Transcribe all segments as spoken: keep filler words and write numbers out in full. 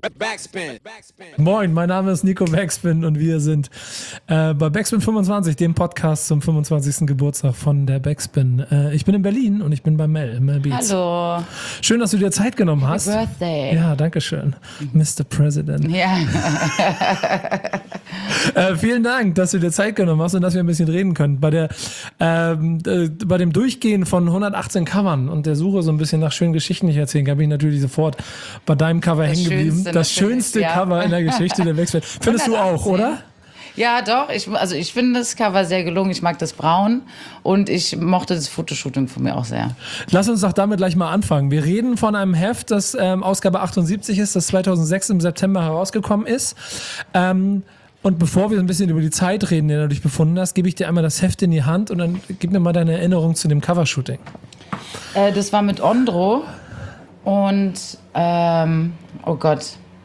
Backspin. Moin, mein Name ist Nico Backspin und wir sind äh, bei Backspin fünfundzwanzig, dem Podcast zum fünfundzwanzigsten Geburtstag von der Backspin. Äh, ich bin in Berlin und ich bin bei Mel, Mel Beats. Hallo. Schön, dass du dir Zeit genommen hast. Happy Birthday. Ja, danke schön. Mister President. Ja. äh, vielen Dank, dass du dir Zeit genommen hast und dass wir ein bisschen reden können. Bei, der, ähm, äh, bei dem Durchgehen von hundertachtzehn Covern und der Suche so ein bisschen nach schönen Geschichten, die ich erzählen, habe ich natürlich sofort bei deinem Cover hängen geblieben. Das schönste ja. Cover in der Geschichte der Backspin. Findest du auch, oder? Ja, doch. Ich, also ich finde das Cover sehr gelungen. Ich mag das Braun und ich mochte das Fotoshooting von mir auch sehr. Lass uns doch damit gleich mal anfangen. Wir reden von einem Heft, das ähm, Ausgabe achtundsiebzig ist, das zweitausendsechs im September herausgekommen ist. Ähm, und bevor wir ein bisschen über die Zeit reden, die du dich befunden hast, gebe ich dir einmal das Heft in die Hand und dann gib mir mal deine Erinnerung zu dem Covershooting. Äh, das war mit Ondro und ähm, oh Gott.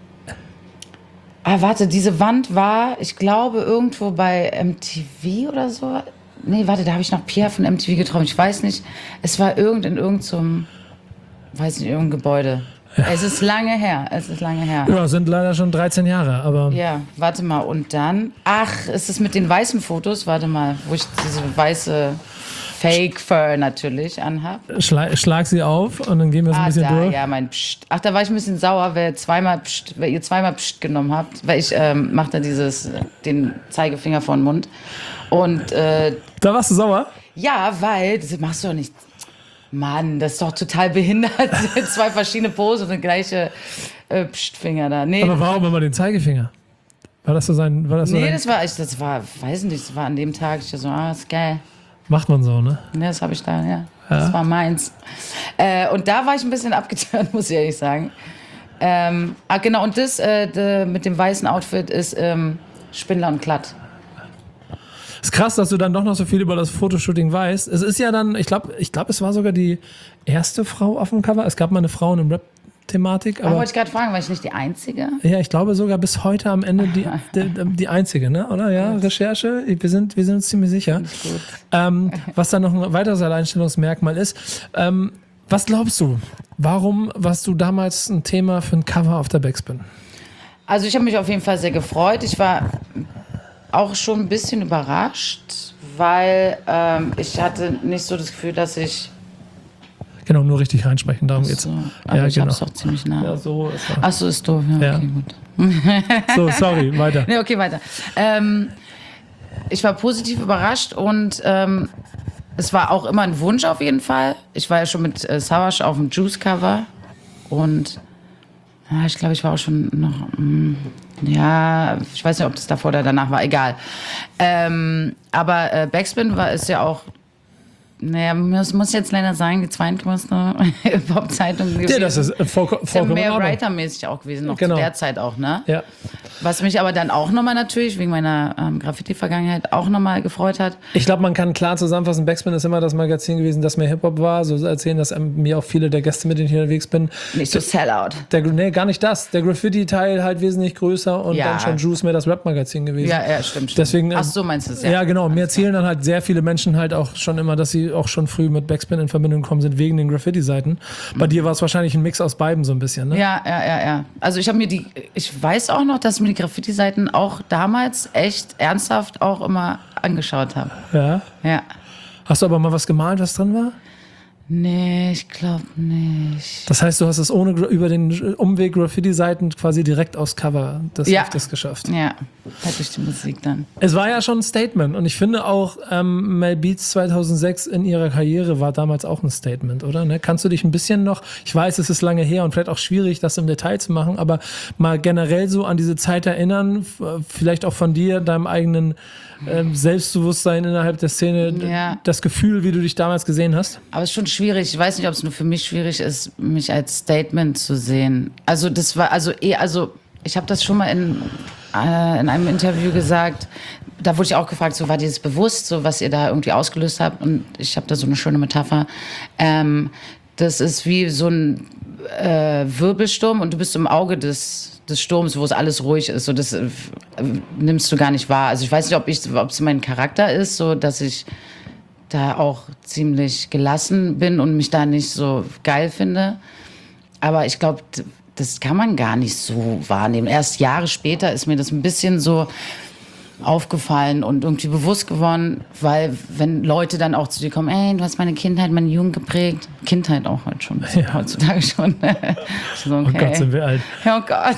Ah, warte, diese Wand war, ich glaube, irgendwo bei M T V oder so. Nee, warte, da habe ich noch Pierre von M T V getroffen. Ich weiß nicht. Es war irgend in irgendeinem, weiß nicht, irgendein Gebäude. Ja. Es ist lange her. Es ist lange her. Ja, sind leider schon dreizehn Jahre, aber. Ja, warte mal. Und dann, ach, ist es mit den weißen Fotos? Warte mal, wo ich diese weiße Fake Fur natürlich anhab. Schlag, schlag sie auf und dann gehen wir so ein ah, bisschen da, durch. Ja, mein Psst. Ach, da war ich ein bisschen sauer, weil, zweimal Psst, weil ihr zweimal Psst genommen habt. Weil ich ähm, mache da dieses, den Zeigefinger vor den Mund. Und äh, da warst du sauer? Ja, weil, das machst du doch nicht. Mann, das ist doch total behindert. Zwei verschiedene Posen und eine gleiche äh, Pstfinger da. Nee. Aber warum immer den Zeigefinger? War das so sein? War das so nee, dein... das war, ich, das war, weiß nicht, das war an dem Tag, ich so, ah, ist geil. Macht man so, ne? Ja, das habe ich da, ja. ja. Das war meins. Äh, und da war ich ein bisschen abgeturnt, muss ich ehrlich sagen. Ähm, ah, genau, und das äh, de, mit dem weißen Outfit ist ähm, Spindler und Klatt. Ist krass, dass du dann doch noch so viel über das Fotoshooting weißt. Es ist ja dann, ich glaube, ich glaube, es war sogar die erste Frau auf dem Cover. Es gab mal eine Frau in einem Rap-Thematik. Aber wollte ich gerade fragen, war ich nicht die Einzige? Ja, ich glaube sogar bis heute am Ende die, die, die Einzige, ne? Oder? Ja, gut. Recherche, wir sind, wir sind uns ziemlich sicher. Ähm, was dann noch ein weiteres Alleinstellungsmerkmal ist. Ähm, was glaubst du, warum warst du damals ein Thema für ein Cover auf der Backspin? Also ich habe mich auf jeden Fall sehr gefreut. Ich war auch schon ein bisschen überrascht, weil ähm, ich hatte nicht so das Gefühl, dass ich... Genau, nur richtig reinsprechen, darum geht's. So, aber ja, ich genau. hab's doch ziemlich nah. Ja, so ist er. Ach so, ist doof. Ja, ja. Okay, gut. So, sorry, weiter. Nee, okay, weiter. Ähm, ich war positiv überrascht und ähm, es war auch immer ein Wunsch auf jeden Fall. Ich war ja schon mit äh, Savage auf dem Juice-Cover und ja, ich glaube, ich war auch schon noch... Mh, ja, ich weiß nicht, ob das davor oder danach war, egal. Ähm, aber äh, Backspin war, ist ja auch, naja, muss, muss jetzt leider sagen, die zweitgrößte Pop-Zeitung gewesen. Ja, das ist äh, voll, vollkommen ist ja mehr writermäßig auch gewesen, noch genau. zu der Zeit auch, ne? Ja. Was mich aber dann auch nochmal natürlich, wegen meiner ähm, Graffiti-Vergangenheit, auch nochmal gefreut hat. Ich glaube, man kann klar zusammenfassen, Backspin ist immer das Magazin gewesen, das mehr Hip-Hop war. So erzählen das mir auch viele der Gäste, mit denen ich unterwegs bin. Nicht so Sellout. Der, nee, gar nicht das. Der Graffiti-Teil halt wesentlich größer und ja. dann schon Juice mehr das Rap-Magazin gewesen. Ja, ja, stimmt. stimmt. Deswegen, Ach so, meinst du es, ja. Ja, genau. Mir erzählen dann halt sehr viele Menschen halt auch schon immer, dass sie auch schon früh mit Backspin in Verbindung gekommen sind, wegen den Graffiti-Seiten. Bei mhm. dir war es wahrscheinlich ein Mix aus beiden so ein bisschen, ne? Ja, ja, ja, ja. Also ich habe mir die, ich weiß auch noch, dass ich mir die Graffiti-Seiten auch damals echt ernsthaft auch immer angeschaut habe. Ja? Ja. Hast du aber mal was gemalt, was drin war? Nee, ich glaube nicht. Das heißt, du hast es ohne über den Umweg Graffiti-Seiten quasi direkt aufs Cover des ja. Heftes geschafft. Ja, halt durch die Musik dann. Es war ja schon ein Statement und ich finde auch, ähm, Mel Beats zweitausendsechs in ihrer Karriere war damals auch ein Statement, oder? Ne? Kannst du dich ein bisschen noch, ich weiß, es ist lange her und vielleicht auch schwierig, das im Detail zu machen, aber mal generell so an diese Zeit erinnern, vielleicht auch von dir, deinem eigenen ähm, Selbstbewusstsein innerhalb der Szene, ja. das Gefühl, wie du dich damals gesehen hast? Aber es ist schon schwierig. Ich weiß nicht, ob es nur für mich schwierig ist, mich als Statement zu sehen. Also das war, also eh, also ich habe das schon mal in, äh, in einem Interview gesagt. Da wurde ich auch gefragt, so war dir das bewusst, so was ihr da irgendwie ausgelöst habt? Und ich habe da so eine schöne Metapher. Ähm, das ist wie so ein äh, Wirbelsturm und du bist im Auge des des Sturms, wo es alles ruhig ist, so das äh, nimmst du gar nicht wahr. Also ich weiß nicht, ob ich, ob es mein Charakter ist, so dass ich da auch ziemlich gelassen bin und mich da nicht so geil finde. Aber ich glaube, das kann man gar nicht so wahrnehmen. Erst Jahre später ist mir das ein bisschen so aufgefallen und irgendwie bewusst geworden, weil wenn Leute dann auch zu dir kommen, ey, du hast meine Kindheit, meine Jugend geprägt. Kindheit auch heute schon, ja. heutzutage schon. So, okay. Oh Gott, sind wir alt. Oh Gott.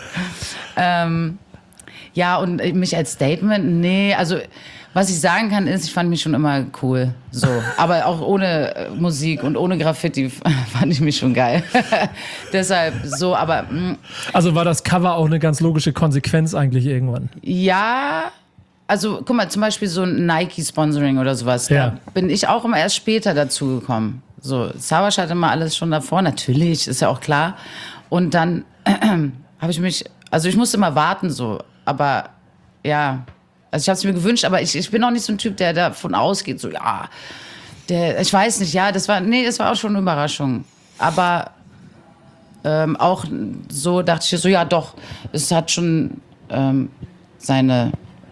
ähm, ja, und mich als Statement, nee, also was ich sagen kann ist, ich fand mich schon immer cool, so. Aber auch ohne Musik und ohne Graffiti fand ich mich schon geil. Deshalb so, aber... Mh. Also war das Cover auch eine ganz logische Konsequenz eigentlich irgendwann? Ja, also guck mal, zum Beispiel so ein Nike-Sponsoring oder sowas. Ja. Da bin ich auch immer erst später dazu gekommen. So, Savas hatte immer alles schon davor, natürlich, ist ja auch klar. Und dann äh, habe ich mich... Also ich musste immer warten so, aber ja... Also ich habe es mir gewünscht, aber ich, ich bin auch nicht so ein Typ, der davon ausgeht, so ja, der, ich weiß nicht, ja, das war, nee, das war auch schon eine Überraschung. Aber ähm, auch so dachte ich so, ja doch, es hat schon ähm, seine,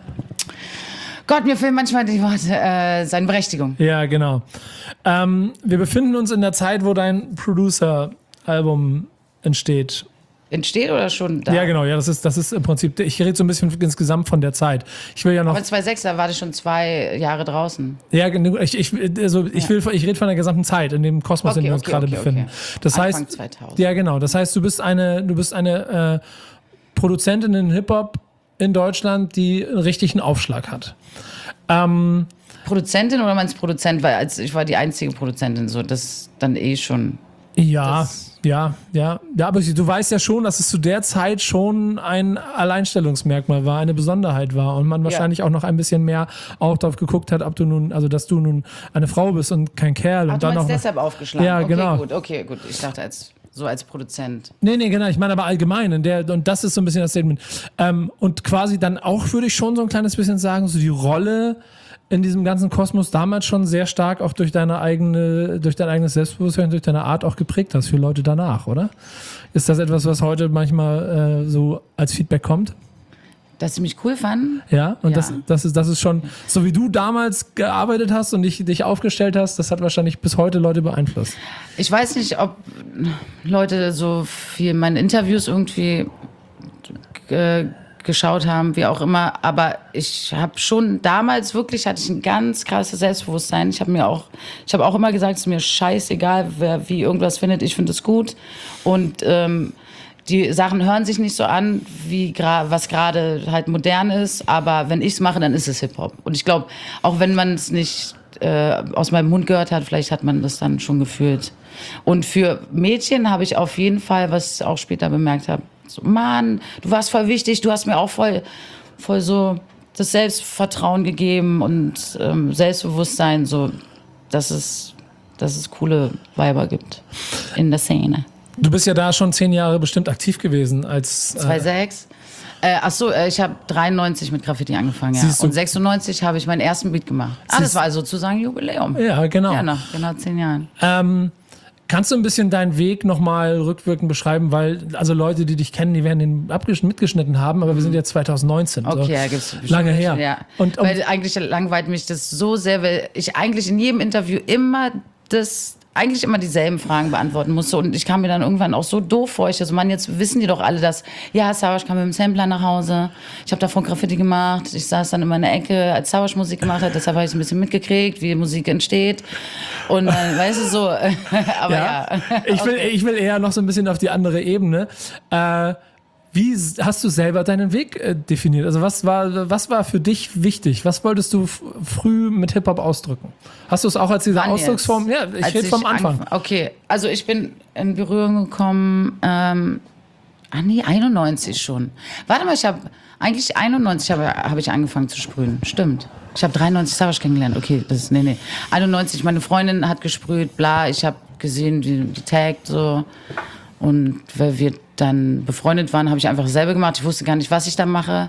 Gott, mir fehlen manchmal die Worte, äh, seine Berechtigung. Ja, genau. Ähm, wir befinden uns in der Zeit, wo dein Producer-Album entsteht. Entsteht oder schon da? Ja, genau, ja, das ist, das ist im Prinzip, ich rede so ein bisschen insgesamt von der Zeit. Ich will ja noch. Aber zweitausendsechs, da war das schon zwei Jahre draußen. Ja, ich, ich, also ich, will, ich rede von der gesamten Zeit, in dem Kosmos, Okay, in dem wir uns okay, gerade okay, befinden. okay. Das Anfang heißt, zweitausend. Ja, genau. Das heißt, du bist eine, du bist eine äh, Produzentin in Hip-Hop in Deutschland, die einen richtigen Aufschlag hat. Ähm, Produzentin oder meinst du Produzent? Weil als ich war die einzige Produzentin, so das dann eh schon. Ja, Das ja, ja, ja, aber du weißt ja schon, dass es zu der Zeit schon ein Alleinstellungsmerkmal war, eine Besonderheit war und man wahrscheinlich ja. auch noch ein bisschen mehr auch darauf geguckt hat, ob du nun, also dass du nun eine Frau bist und kein Kerl. Ach, und du dann meinst auch deshalb aufgeschlagen? Ja, okay, genau. Gut, okay, gut. Ich dachte als so als Produzent. Nee, nee, genau. Ich meine aber allgemein. In der, und das ist so ein bisschen das Statement. Ähm, und quasi dann auch, würde ich schon so ein kleines bisschen sagen, so die Rolle in diesem ganzen Kosmos damals schon sehr stark auch durch deine eigene, durch dein eigenes Selbstbewusstsein, durch deine Art auch geprägt hast für Leute danach, oder? Ist das etwas, was heute manchmal äh, so als Feedback kommt? Dass sie mich cool fanden? Ja, und Ja. Das, das, ist, das ist schon, so wie du damals gearbeitet hast und dich, dich aufgestellt hast, das hat wahrscheinlich bis heute Leute beeinflusst. Ich weiß nicht, ob Leute so viel meine Interviews irgendwie äh, geschaut haben, wie auch immer, aber ich habe schon damals wirklich, hatte ich ein ganz krasses Selbstbewusstsein. Ich habe mir auch, ich habe auch immer gesagt, es ist mir scheißegal, wer wie irgendwas findet, ich finde es gut und ähm, die Sachen hören sich nicht so an, wie gra- was gerade halt modern ist, aber wenn ich es mache, dann ist es Hip-Hop. Und ich glaube, auch wenn man es nicht äh, aus meinem Mund gehört hat, vielleicht hat man das dann schon gefühlt. Und für Mädchen habe ich auf jeden Fall, was ich auch später bemerkt habe, so, Mann, du warst voll wichtig, du hast mir auch voll, voll so das Selbstvertrauen gegeben und ähm, Selbstbewusstsein, so, dass es, dass es coole Weiber gibt in der Szene. Du bist ja da schon zehn Jahre bestimmt aktiv gewesen als... Äh, zweitausendsechs. Äh, ach so, äh, ich habe dreiundneunzig mit Graffiti angefangen, ja. Siehst du? Und sechsundneunzig habe ich meinen ersten Beat gemacht. Ah, das war also sozusagen Jubiläum. Ja, genau. Ja, nach genau zehn Jahren. Ähm, kannst du ein bisschen deinen Weg nochmal rückwirkend beschreiben? Weil, also Leute, die dich kennen, die werden den abgesch- mitgeschnitten haben, aber wir sind jetzt zweitausendneunzehn. Okay, so ja, gibt's bestimmt lange welche, her. Ja. Und, und weil eigentlich langweilt mich das so sehr, weil ich eigentlich in jedem Interview immer das, eigentlich immer dieselben Fragen beantworten musste. Und ich kam mir dann irgendwann auch so doof vor. Ich so, Mann, jetzt wissen die doch alle, dass, ja, Savas kam mit dem Sampler nach Hause. Ich habe davon Graffiti gemacht. Ich saß dann immer in der Ecke, als Savas Musik gemacht hat. Deshalb habe ich ein bisschen mitgekriegt, wie Musik entsteht. Und dann, weißt du, so, aber ja. ja. Ich, will, ich will eher noch so ein bisschen auf die andere Ebene. Äh, Wie hast du selber deinen Weg äh, definiert? Also was war, was war für dich wichtig? Was wolltest du f- früh mit Hip-Hop ausdrücken? Hast du es auch als diese Wann Ausdrucksform? jetzt? Ja, ich Als rede vom Anfang. angef- Okay, also ich bin in Berührung gekommen, ähm, ah nee, einundneunzig schon. Warte mal, ich habe, eigentlich einundneunzig habe hab ich angefangen zu sprühen. Stimmt. Ich habe dreiundneunzig Savas kennengelernt. Okay, das ist, nee, nee. einundneunzig, meine Freundin hat gesprüht, bla, ich habe gesehen, wie die taggt, so. Und weil wir dann befreundet waren, habe ich einfach selber gemacht. Ich wusste gar nicht, was ich da mache.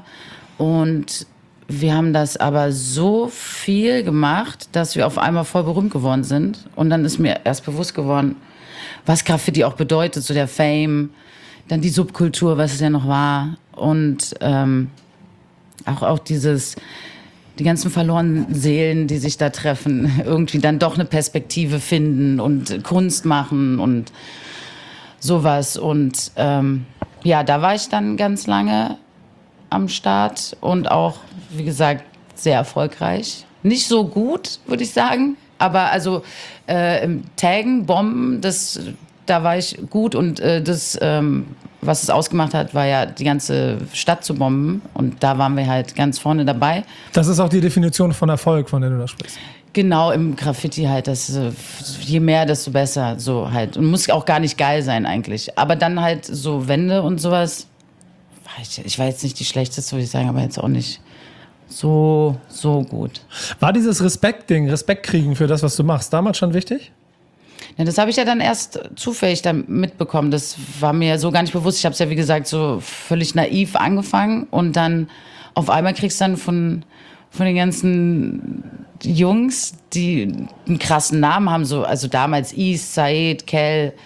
Und wir haben das aber so viel gemacht, dass wir auf einmal voll berühmt geworden sind. Und dann ist mir erst bewusst geworden, was Graffiti auch bedeutet, so der Fame, dann die Subkultur, was es ja noch war. Und ähm, auch, auch dieses, die ganzen verlorenen Seelen, die sich da treffen, irgendwie dann doch eine Perspektive finden und Kunst machen und sowas. Und ähm, ja, da war ich dann ganz lange am Start und auch, wie gesagt, sehr erfolgreich. Nicht so gut, würde ich sagen, aber also äh, im Taggen, Bomben, das, da war ich gut und äh, das, ähm, was es ausgemacht hat, war ja die ganze Stadt zu bomben und da waren wir halt ganz vorne dabei. Das ist auch die Definition von Erfolg, von der du da sprichst. Genau, im Graffiti halt, das, äh, je mehr, desto besser, so halt. Und muss auch gar nicht geil sein eigentlich. Aber dann halt so Wände und sowas, ich, ich war jetzt nicht die schlechteste, würde ich sagen, aber jetzt auch nicht so, so gut. War dieses Respektding, Respekt kriegen für das, was du machst, damals schon wichtig? Ja, das habe ich ja dann erst zufällig dann mitbekommen. Das war mir so gar nicht bewusst. Ich habe es ja, wie gesagt, so völlig naiv angefangen und dann auf einmal kriegst du dann von, von den ganzen Jungs, die einen krassen Namen haben, so, also damals East, Said, Kel,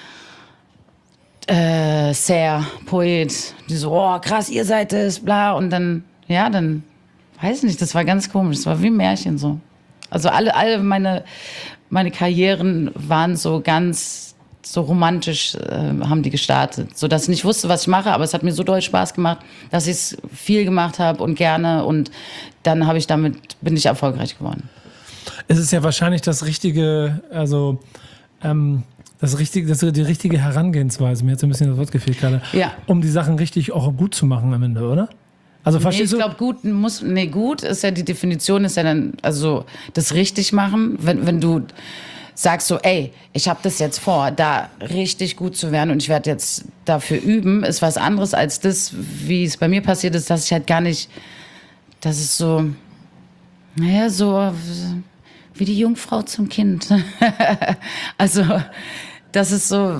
äh, Ser, Poet, die so, oh krass, ihr seid es, bla. Und dann, ja, dann, weiß ich nicht, das war ganz komisch. Das war wie ein Märchen so. Also alle, alle meine, meine Karrieren waren so ganz, so romantisch äh, haben die gestartet. So dass ich nicht wusste, was ich mache, aber es hat mir so doll Spaß gemacht, dass ich es viel gemacht habe und gerne. Und dann habe ich damit, bin ich erfolgreich geworden. Es ist ja wahrscheinlich das richtige, also ähm, das richtige, das die richtige Herangehensweise. Mir hat so ein bisschen das Wort gefehlt gerade. Ja. Um die Sachen richtig auch gut zu machen am Ende, oder? Also verstehst nee, ich du? glaube, gut muss, nee, gut ist ja die Definition, ist ja dann, also das richtig machen, wenn, wenn du sagst so, ey, ich habe das jetzt vor, da richtig gut zu werden und ich werde jetzt dafür üben, ist was anderes als das, wie es bei mir passiert ist, dass ich halt gar nicht, das ist so, naja, so wie die Jungfrau zum Kind. Also, das ist so,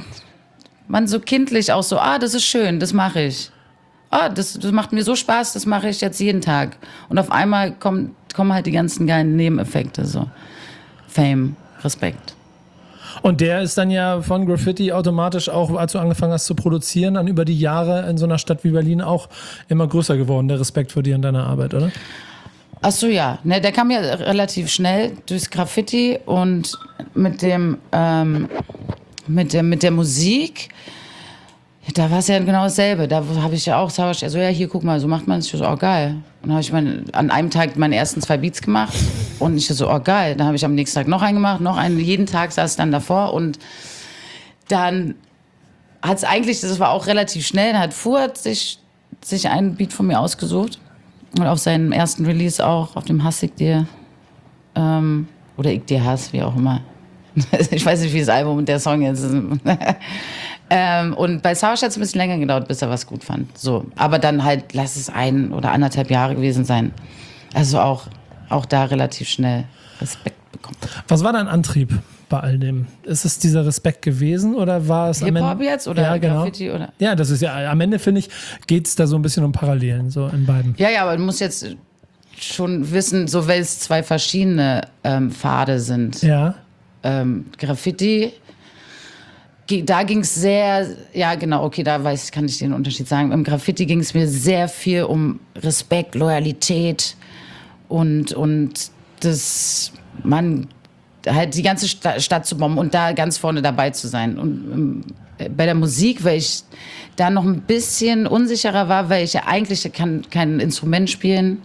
man so kindlich auch so, ah, das ist schön, das mache ich. Ah, das, das macht mir so Spaß, das mache ich jetzt jeden Tag. Und auf einmal kommen, kommen halt die ganzen geilen Nebeneffekte, so Fame, Respekt. Und der ist dann ja von Graffiti automatisch auch, als du angefangen hast zu produzieren, dann über die Jahre in so einer Stadt wie Berlin auch immer größer geworden, der Respekt vor dir und deiner Arbeit, oder? Ach so, ja. Ne, der kam ja relativ schnell durchs Graffiti und mit dem, ähm, mit der, mit der Musik. Da war es ja genau dasselbe. Da habe ich ja auch, sag ich, also ja, hier, guck mal, so macht man es. Ich so, oh, geil. Und dann habe ich mein, an einem Tag meine ersten zwei Beats gemacht. Und ich so, oh, geil. Dann habe ich am nächsten Tag noch einen gemacht, noch einen. Jeden Tag saß ich dann davor. Und dann hat es eigentlich, das war auch relativ schnell, dann hat Fuad sich, sich einen Beat von mir ausgesucht. Und auf seinem ersten Release auch, auf dem Hass ich dir. Ähm, oder ich dir Hass, wie auch immer. Ich weiß nicht, wie das Album und der Song jetzt ist. Ähm, und bei Savage hat es ein bisschen länger gedauert, bis er was gut fand. So. Aber dann halt, lass es ein oder anderthalb Jahre gewesen sein. Also auch, auch da relativ schnell Respekt bekommen. Was war dein Antrieb bei all dem? Ist es dieser Respekt gewesen oder war es am Ende? Hip-Hop jetzt oder ja, genau. Graffiti? Oder? Ja, das ist ja, am Ende finde ich, geht es da so ein bisschen um Parallelen, so in beiden. Ja, ja, aber du musst jetzt schon wissen, so weil es zwei verschiedene ähm, Pfade sind. Ja. Ähm, Graffiti, da ging es sehr, ja genau, okay, da weiß, kann ich den Unterschied sagen. Im Graffiti ging es mir sehr viel um Respekt, Loyalität und, und das, man, halt die ganze Sta- Stadt zu bomben und da ganz vorne dabei zu sein. Und ähm, bei der Musik, weil ich da noch ein bisschen unsicherer war, weil ich ja eigentlich kann kein Instrument spielen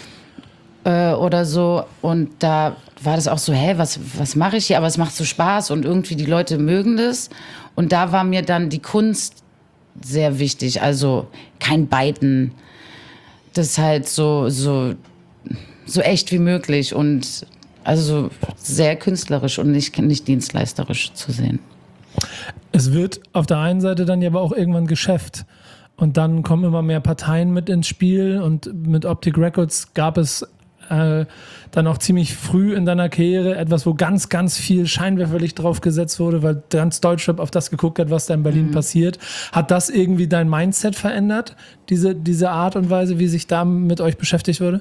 äh, oder so. Und da war das auch so, hä, was, was mache ich hier? Aber es macht so Spaß und irgendwie die Leute mögen das. Und da war mir dann die Kunst sehr wichtig. Also kein Beiten. Das ist halt so, so, so echt wie möglich und also sehr künstlerisch und nicht, nicht dienstleisterisch zu sehen. Es wird auf der einen Seite dann ja aber auch irgendwann Geschäft. Und dann kommen immer mehr Parteien mit ins Spiel. Und mit Optic Records gab es äh, dann auch ziemlich früh in deiner Karriere etwas, wo ganz, ganz viel Scheinwerferlicht drauf gesetzt wurde, weil ganz Deutschrap auf das geguckt hat, was da in Berlin mhm. passiert. Hat das irgendwie dein Mindset verändert, diese, diese Art und Weise, wie sich da mit euch beschäftigt wurde?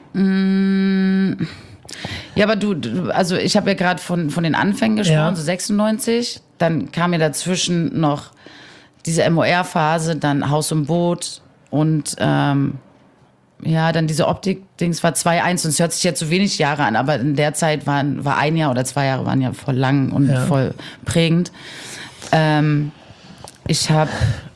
Mm. Ja, aber du, du also ich habe ja gerade von, von den Anfängen gesprochen, ja. So sechsundneunzig. Dann kam mir dazwischen noch diese M O R-Phase, dann Haus und Boot und ähm, ja, dann diese Optik-Dings war zwei eins und es hört sich jetzt so wenig Jahre an, aber in der Zeit waren, war ein Jahr oder zwei Jahre waren ja voll lang und ja. voll prägend. Ähm, Ich habe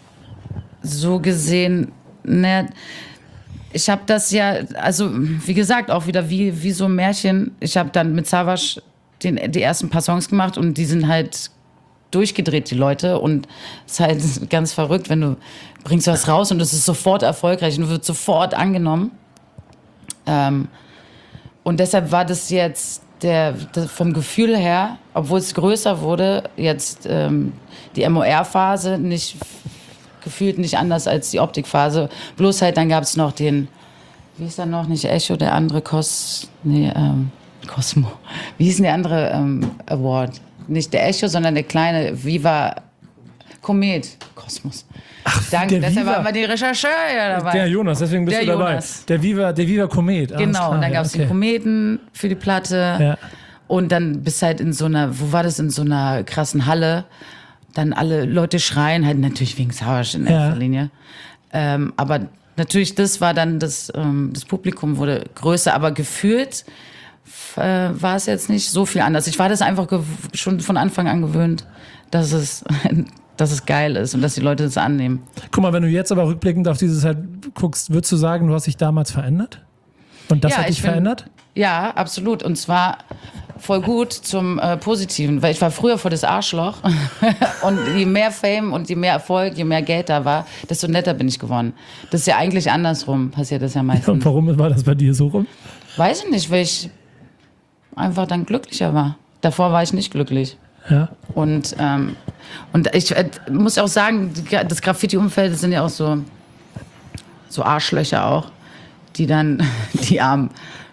so gesehen, ne, ich habe das ja, also wie gesagt, auch wieder wie, wie so ein Märchen. Ich habe dann mit Savage den, die ersten paar Songs gemacht und die sind halt durchgedreht, die Leute. Und es ist halt ganz verrückt, wenn du bringst was raus und es ist sofort erfolgreich und wird sofort angenommen. Ähm, und deshalb war das jetzt der, der vom Gefühl her, obwohl es größer wurde, jetzt ähm, die M O R-Phase nicht gefühlt nicht anders als die Optikphase. Bloß halt, dann gab es noch den, wie hieß der noch, nicht Echo, der andere Cos, nee, ähm, Cosmo. Wie hieß denn der andere ähm, Award? Nicht der Echo, sondern der kleine Viva Komet. Kosmos. Ach, Danke, der deshalb Viva. waren wir die Rechercheur dabei. Der Jonas, deswegen bist Der du dabei. Jonas. Der Viva, der Viva Komet. Alles Genau, klar, und dann ja, gab es okay. den Kometen für die Platte. Ja. Und dann bist halt in so einer, wo war das, in so einer krassen Halle. Dann alle Leute schreien, halt natürlich wegen Savage in erster Ja. Linie. Ähm, aber natürlich, das war dann, das, ähm, das Publikum wurde größer, aber gefühlt äh, war es jetzt nicht so viel anders. Ich war das einfach gew- schon von Anfang an gewöhnt, dass es, dass es geil ist und dass die Leute das annehmen. Guck mal, wenn du jetzt aber rückblickend auf diese Zeit guckst, würdest du sagen, du hast dich damals verändert? Und das Ja, hat dich ich bin- verändert? Ja, absolut. Und zwar voll gut zum äh, Positiven, weil ich war früher voll das Arschloch. Und je mehr Fame und je mehr Erfolg, je mehr Geld da war, desto netter bin ich geworden. Das ist ja eigentlich andersrum, passiert das ja meistens. Und warum war das bei dir so rum? Weiß ich nicht, weil ich einfach dann glücklicher war. Davor war ich nicht glücklich. Ja. Und, ähm, und ich äh, muss auch sagen, die, das Graffiti-Umfeld, das sind ja auch so, so Arschlöcher auch, die dann die armen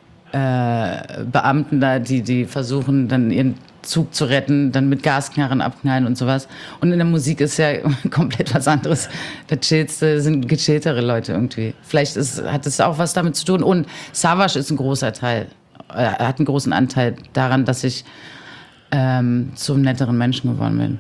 äh, Beamten da, die, die versuchen, dann ihren Zug zu retten, dann mit Gasknarren abknallen und sowas. Und in der Musik ist ja komplett was anderes. Da chillste, sind gechilltere Leute irgendwie. Vielleicht ist, hat es auch was damit zu tun. Und Savage ist ein großer Teil. Er hat einen großen Anteil daran, dass ich ähm, zum netteren Menschen geworden bin.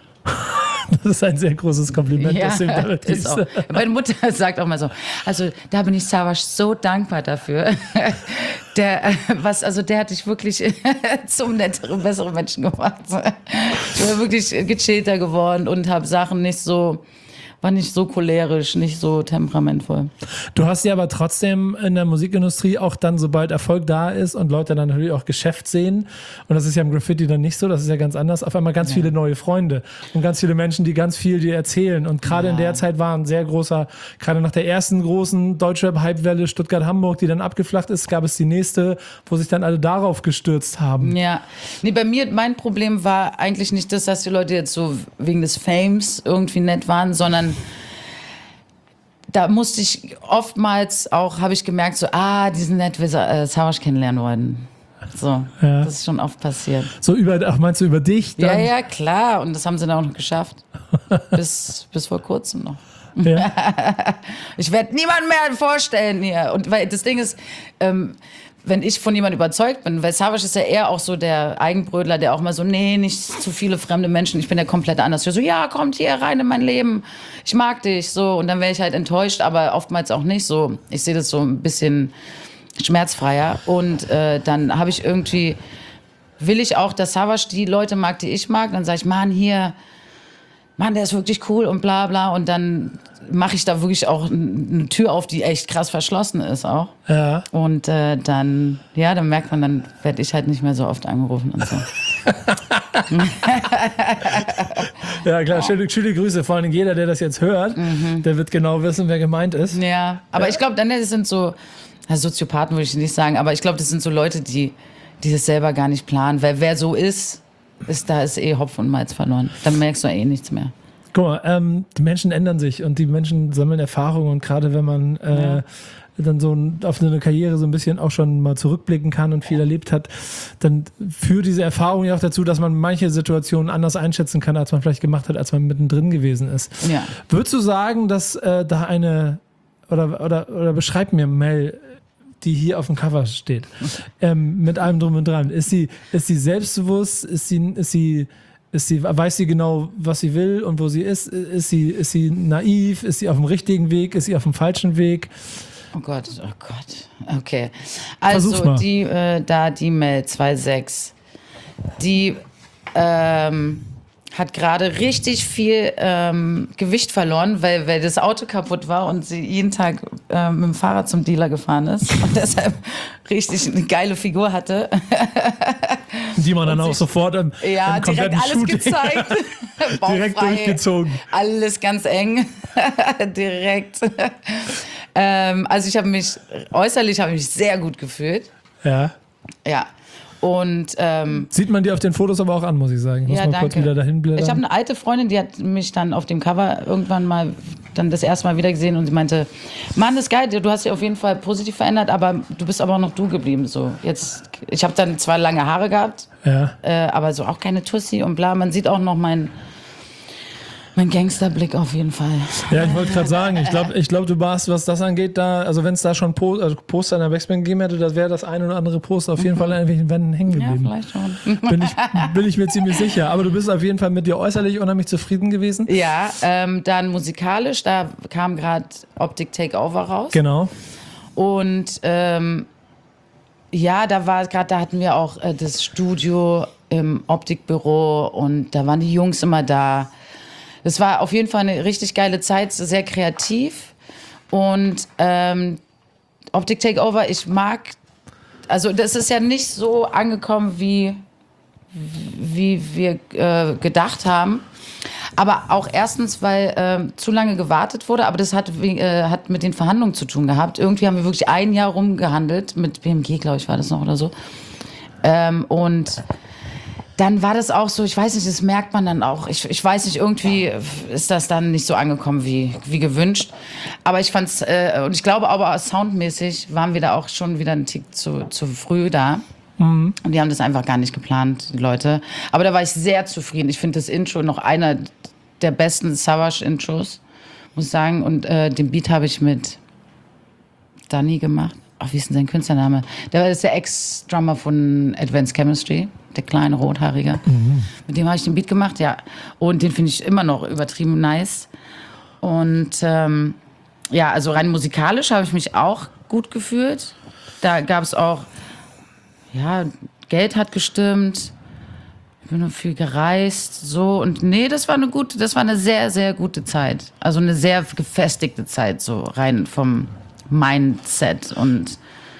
Das ist ein sehr großes Kompliment, Ja, das du ihm damit ist gibst. auch. Meine Mutter sagt auch mal so, also da bin ich Savage so dankbar dafür. Der, äh, was, also der hat dich wirklich zum netteren, besseren Menschen gemacht. Ich bin wirklich gechillter geworden und habe Sachen nicht so, war nicht so cholerisch, nicht so temperamentvoll. Du hast ja aber trotzdem in der Musikindustrie auch dann, sobald Erfolg da ist und Leute dann natürlich auch Geschäft sehen, und das ist ja im Graffiti dann nicht so, das ist ja ganz anders, auf einmal ganz Ja. viele neue Freunde und ganz viele Menschen, die ganz viel dir erzählen. Und gerade in Ja. der Zeit war ein sehr großer, gerade nach der ersten großen Deutschrap-Hypewelle Stuttgart-Hamburg, die dann abgeflacht ist, gab es die nächste, wo sich dann alle darauf gestürzt haben. Ja, nee, bei mir, mein Problem war eigentlich nicht das, dass die Leute jetzt so wegen des Fames irgendwie nett waren, sondern da musste ich oftmals auch, habe ich gemerkt, so, ah, die sind nett, wir äh, Savage kennenlernen wollen. So, Ja. das ist schon oft passiert. So über, ach, meinst du über dich? Ja, Dann? ja, klar. Und das haben sie dann auch noch geschafft. bis, bis vor kurzem noch. Ja. Ich werde niemanden mehr vorstellen hier. Und weil das Ding ist, ähm, wenn ich von jemandem überzeugt bin, weil Savage ist ja eher auch so der Eigenbrötler, der auch mal so, nee, nicht zu viele fremde Menschen, ich bin ja komplett anders. Ich so, ja, kommt hier rein in mein Leben, ich mag dich, so. Und dann wäre ich halt enttäuscht, aber oftmals auch nicht so. Ich sehe das so ein bisschen schmerzfreier. Und äh, dann habe ich irgendwie, will ich auch, dass Savage die Leute mag, die ich mag. Dann sage ich, Mann, hier, Mann, der ist wirklich cool und bla bla. Und dann mache ich da wirklich auch eine Tür auf, die echt krass verschlossen ist auch. Ja. Und äh, dann, ja, dann merkt man, dann werde ich halt nicht mehr so oft angerufen und so. Ja, klar, schöne, schöne Grüße. Vor allem jeder, der das jetzt hört, der wird genau wissen, wer gemeint ist. Ja, aber ich glaube, dann das sind so, also Soziopathen würde ich nicht sagen, aber ich glaube, das sind so Leute, die, die das selber gar nicht planen. Weil wer so ist, ist da ist eh Hopf und Malz verloren. Dann merkst du eh nichts mehr. Guck mal, ähm, die Menschen ändern sich und die Menschen sammeln Erfahrungen, und gerade wenn man äh, Ja. dann so ein, auf eine Karriere so ein bisschen auch schon mal zurückblicken kann und viel erlebt hat, dann führt diese Erfahrung ja auch dazu, dass man manche Situationen anders einschätzen kann, als man vielleicht gemacht hat, als man mittendrin gewesen ist. Ja. Würdest du sagen, dass äh, da eine, oder, oder, oder beschreib mir, Mel, die hier auf dem Cover steht, ähm, mit allem drum und dran. Ist sie, ist sie selbstbewusst? Ist sie, ist sie, ist sie, weiß sie genau, was sie will und wo sie ist? Ist sie, ist sie naiv? Ist sie auf dem richtigen Weg? Ist sie auf dem falschen Weg? Oh Gott, oh Gott. Okay. Versuch's Also mal. die, äh, da die Mel sechsundzwanzig, die ähm, hat gerade richtig viel ähm, Gewicht verloren, weil, weil das Auto kaputt war und sie jeden Tag äh, mit dem Fahrrad zum Dealer gefahren ist und deshalb richtig eine geile Figur hatte. Die man dann auch sofort im, ja, im direkt alles Shooting gezeigt. direkt durchgezogen. Alles ganz eng. direkt. ähm, also ich habe mich, äußerlich habe ich mich sehr gut gefühlt. Ja. Ja. Und ähm, sieht man dir auf den Fotos aber auch an, muss ich sagen. Ich muss ja, mal danke. kurz wieder dahin blättern. Ich habe eine alte Freundin, die hat mich dann auf dem Cover irgendwann mal dann das erste Mal wieder gesehen und sie meinte, Mann, das ist geil, du hast dich auf jeden Fall positiv verändert, aber du bist aber auch noch du geblieben. So. Jetzt, ich habe dann zwar lange Haare gehabt, ja. äh, aber so auch keine Tussi und bla. Man sieht auch noch mein, mein Gangsterblick auf jeden Fall. Ja, ich wollte gerade sagen, ich glaube, ich glaub, du warst, was das angeht, da, also wenn es da schon po also Poster in der Backspin gegeben hätte, das wäre das ein oder andere Poster auf jeden Fall an irgendwelchen Wänden hängen geblieben. Ja, vielleicht schon. Bin ich, bin ich mir ziemlich sicher. Aber du bist auf jeden Fall mit dir äußerlich unheimlich zufrieden gewesen. Ja, ähm, dann musikalisch, da kam gerade Optic Takeover raus. Genau. Und ähm, ja, da war gerade, da hatten wir auch äh, das Studio im Optikbüro und da waren die Jungs immer da. Das war auf jeden Fall eine richtig geile Zeit, sehr kreativ. Und ähm, Optic Takeover, ich mag, also das ist ja nicht so angekommen, wie, wie wir äh, gedacht haben. Aber auch erstens, weil äh, zu lange gewartet wurde, aber das hat, äh, hat mit den Verhandlungen zu tun gehabt. Irgendwie haben wir wirklich ein Jahr rumgehandelt, mit B M G, glaube ich, war das noch oder so. Ähm, und dann war das auch so, ich weiß nicht, das merkt man dann auch. Ich, ich weiß nicht, irgendwie ist das dann nicht so angekommen wie, wie gewünscht. Aber ich fand's, äh, und ich glaube aber soundmäßig waren wir da auch schon wieder einen Tick zu, zu früh da. Mhm. Und die haben das einfach gar nicht geplant, die Leute. Aber da war ich sehr zufrieden. Ich finde das Intro noch einer der besten Savage-Intros, muss ich sagen. Und äh, den Beat habe ich mit Danny gemacht. Ach, wie ist denn sein Künstlername? Der ist der Ex-Drummer von Advanced Chemistry. Der kleine Rothaarige. Mhm. Mit dem habe ich den Beat gemacht, ja. Und den finde ich immer noch übertrieben nice. Und ähm, ja, also rein musikalisch habe ich mich auch gut gefühlt. Da gab es auch, ja, Geld hat gestimmt. Ich bin noch viel gereist, so. Und nee, das war eine gute, das war eine sehr, sehr gute Zeit. Also eine sehr gefestigte Zeit, so rein vom Mindset und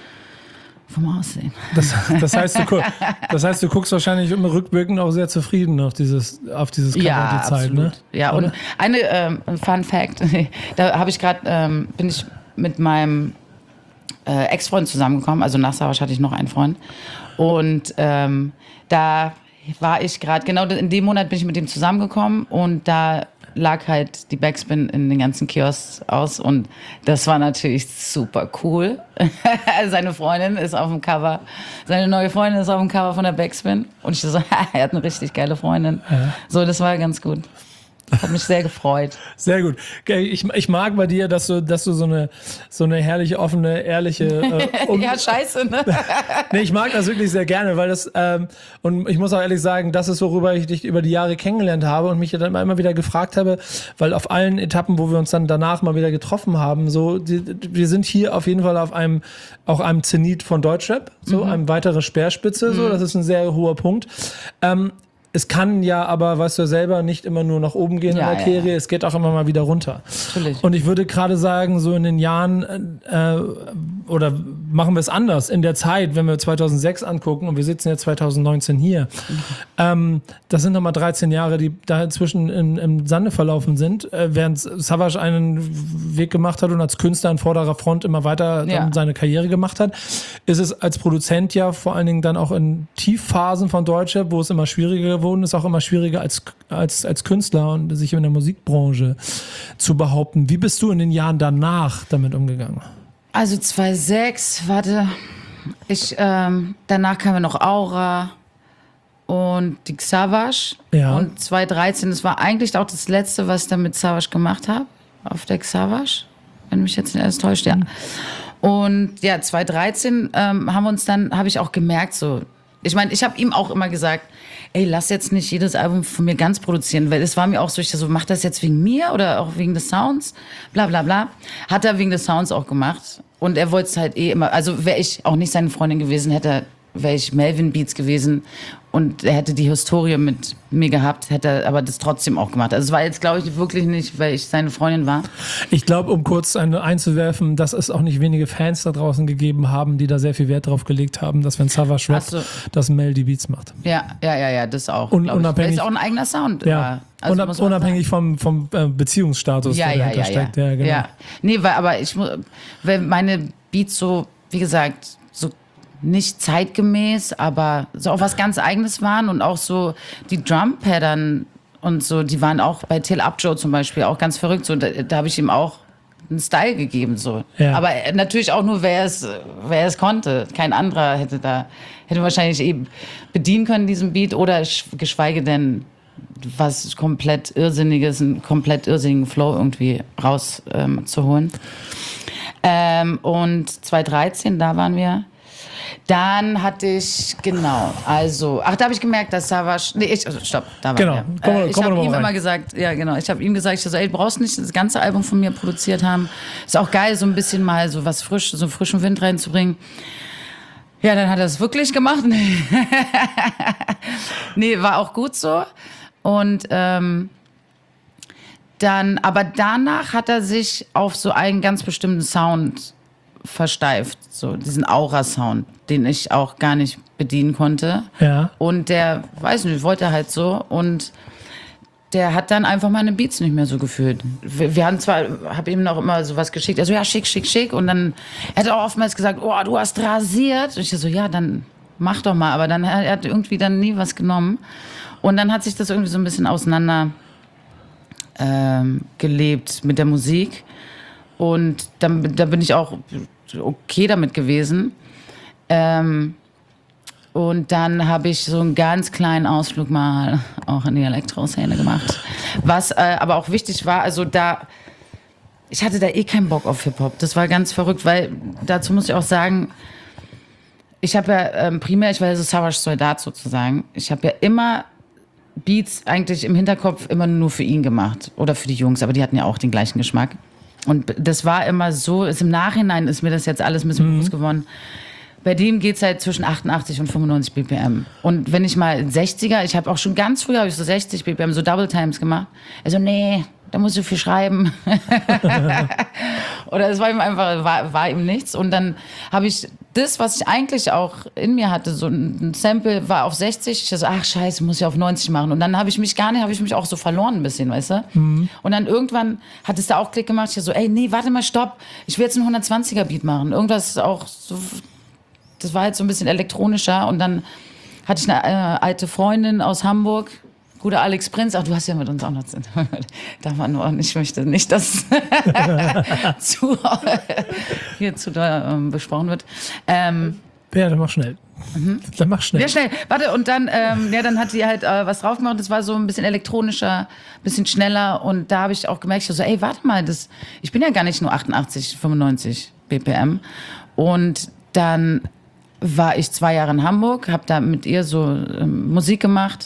vom Aussehen. Das, das, heißt, du, das heißt, du guckst wahrscheinlich immer rückwirkend auch sehr zufrieden auf dieses, auf dieses Cover, ja, die Zeit, absolut. Ne? Ja, Oder? Und eine ähm, Fun Fact, da habe ich gerade, ähm, bin ich mit meinem äh, Ex-Freund zusammengekommen, also nach Savage hatte ich noch einen Freund und ähm, da war ich gerade, genau in dem Monat bin ich mit dem zusammengekommen und da lag halt die Backspin in den ganzen Kiosks aus und das war natürlich super cool. Seine Freundin ist auf dem Cover, seine neue Freundin ist auf dem Cover von der Backspin und ich so, er hat eine richtig geile Freundin. Ja. So, das war ganz gut. Hat mich sehr gefreut. Sehr gut. Ich, ich mag bei dir, dass du, dass du so eine, so eine herrliche, offene, ehrliche... Äh, ja, scheiße, ne? Nee, ich mag das wirklich sehr gerne, weil das... Ähm, und ich muss auch ehrlich sagen, das ist, worüber ich dich über die Jahre kennengelernt habe und mich dann immer wieder gefragt habe, weil auf allen Etappen, wo wir uns dann danach mal wieder getroffen haben, so, die, wir sind hier auf jeden Fall auf einem, auch einem Zenit von Deutschrap, so, mhm. einem weitere Speerspitze, mhm. so, das ist ein sehr hoher Punkt. Ähm, Es kann ja aber, weißt du ja selber, nicht immer nur nach oben gehen ja, in der Karriere, ja. es geht auch immer mal wieder runter. Natürlich. Und ich würde gerade sagen, so in den Jahren, äh, oder machen wir es anders, in der Zeit, wenn wir zweitausendsechs angucken und wir sitzen jetzt zweitausendneunzehn hier, mhm. ähm, das sind nochmal dreizehn Jahre, die da inzwischen im, im Sande verlaufen sind, äh, während Savage einen Weg gemacht hat und als Künstler an vorderer Front immer weiter ja. dann seine Karriere gemacht hat, ist es als Produzent ja vor allen Dingen dann auch in Tiefphasen von Deutschrap, wo es immer schwieriger geworden ist, auch immer schwieriger als, als, als Künstler und sich in der Musikbranche zu behaupten. Wie bist du in den Jahren danach damit umgegangen? Also zweitausendsechs, warte, ich, ähm, danach kam ja noch Aura und die Savage. Ja. Und zweitausenddreizehn, das war eigentlich auch das Letzte, was ich dann mit Savage gemacht habe, auf der Savage, wenn mich jetzt nicht alles täuscht, ja. Und ja, zweitausenddreizehn ähm, haben wir uns dann, habe ich auch gemerkt, so, ich meine, ich habe ihm auch immer gesagt, ey, lass jetzt nicht jedes Album von mir ganz produzieren, weil es war mir auch so, ich so, mach das jetzt wegen mir oder auch wegen des Sounds, bla bla bla. Hat er wegen des Sounds auch gemacht und er wollte es halt eh immer, also wäre ich auch nicht seine Freundin gewesen, hätte wäre ich Melvin Beats gewesen und er hätte die Historie mit mir gehabt, hätte er aber das trotzdem auch gemacht. Also es war jetzt, glaube ich, wirklich nicht, weil ich seine Freundin war. Ich glaube, um kurz eine einzuwerfen, dass es auch nicht wenige Fans da draußen gegeben haben, die da sehr viel Wert drauf gelegt haben, dass wenn Savage rappt, so. dass Mel die Beats macht. Ja, ja, ja, ja, das auch. Und glaub ich. unabhängig, Weil es auch ein eigener Sound ja, war. Also Unab- unabhängig vom, vom äh, Beziehungsstatus, ja, der ja, dahinter ja, steckt. Ja, ja, genau. ja. Nee, weil, aber ich muss, weil meine Beats so, wie gesagt, so nicht zeitgemäß, aber so auch was ganz Eigenes waren und auch so die Drum-Pattern und so, die waren auch bei Till Upjoe zum Beispiel auch ganz verrückt. So, da, da habe ich ihm auch einen Style gegeben. So. Ja. Aber natürlich auch nur, wer es, wer es konnte. Kein anderer hätte da, hätte wahrscheinlich eben bedienen können, diesen Beat, oder geschweige denn was komplett Irrsinniges, einen komplett irrsinnigen Flow irgendwie rauszuholen. Ähm, ähm, und zweitausenddreizehn, da waren wir. Dann hatte ich, genau, also, ach, da habe ich gemerkt, dass Savage, nee, ich, also, stopp, da war Genau, er. komm, Äh, ich komm habe mal ihm rein. immer gesagt, ja, genau, ich habe ihm gesagt, ich so, ey, du brauchst nicht das ganze Album von mir produziert haben. Ist auch geil, so ein bisschen mal so was frisch, so einen frischen Wind reinzubringen. Ja, dann hat er es wirklich gemacht. Nee, war auch gut so. Und ähm, dann, aber danach hat er sich auf so einen ganz bestimmten Sound versteift, so diesen Aura-Sound, den ich auch gar nicht bedienen konnte. Ja. Und der, weiß nicht, wollte halt so, und der hat dann einfach meine Beats nicht mehr so gefühlt. Wir, wir haben zwar, habe ihm noch immer sowas geschickt, also ja, schick, schick, schick, und dann hat er auch oftmals gesagt, oh, du hast rasiert. Und ich so, ja, dann mach doch mal, aber dann er hat irgendwie dann nie was genommen. Und dann hat sich das irgendwie so ein bisschen auseinander ähm, gelebt mit der Musik. Und dann, da bin ich auch okay damit gewesen. Ähm, und dann habe ich so einen ganz kleinen Ausflug mal auch in die Elektro-Szene gemacht. Was äh, aber auch wichtig war, also da, ich hatte da eh keinen Bock auf Hip-Hop. Das war ganz verrückt, weil dazu muss ich auch sagen, ich habe ja ähm, primär, ich war ja so Savage Soldat sozusagen. Ich habe ja immer Beats eigentlich im Hinterkopf immer nur für ihn gemacht oder für die Jungs, aber die hatten ja auch den gleichen Geschmack. Und das war immer so, ist im Nachhinein ist mir das jetzt alles ein bisschen mhm. bewusst geworden. Bei dem geht es halt zwischen achtundachtzig und fünfundneunzig B P M. Und wenn ich mal sechziger, ich habe auch schon ganz früh, habe ich so sechzig B P M, so Double Times gemacht. Also nee, da musst du viel schreiben. Oder es war ihm einfach, war, war ihm nichts. Und dann habe ich das, was ich eigentlich auch in mir hatte, so ein Sample war auf sechzig. Ich so, ach scheiße, muss ich auf neunzig machen. Und dann habe ich mich gar nicht, habe ich mich auch so verloren ein bisschen, weißt du? Mhm. Und dann irgendwann hat es da auch Klick gemacht. Ich so, ey, nee, warte mal, stopp. Ich will jetzt einen hundertzwanziger Beat machen. Irgendwas auch so, das war halt so ein bisschen elektronischer. Und dann hatte ich eine äh, alte Freundin aus Hamburg, guter Alex Prinz, ach, du hast ja mit uns auch noch, darf man nur, ich möchte nicht, dass zu, hier zu da ähm, besprochen wird. Ähm, ja, dann mach schnell. Mhm. Dann mach schnell. Ja, schnell. Warte, und dann, ähm, ja, dann hat die halt äh, was drauf gemacht. Das war so ein bisschen elektronischer, ein bisschen schneller. Und da habe ich auch gemerkt, ich so, ey, warte mal, das, ich bin ja gar nicht nur achtundachtzig, fünfundneunzig B P M. Und dann war ich zwei Jahre in Hamburg, habe da mit ihr so ähm, Musik gemacht.